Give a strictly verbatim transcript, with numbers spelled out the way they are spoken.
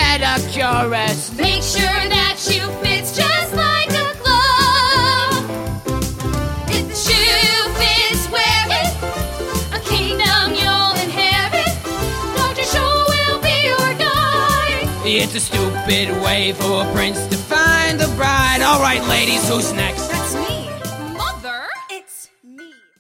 pedicurist. Make sure that shoe fits just like a glove. If the shoe fits, wear it. A kingdom you'll inherit. Doctor Scholl will be your guide. It's a stupid way for a prince to find a bride. All right, ladies, who's next?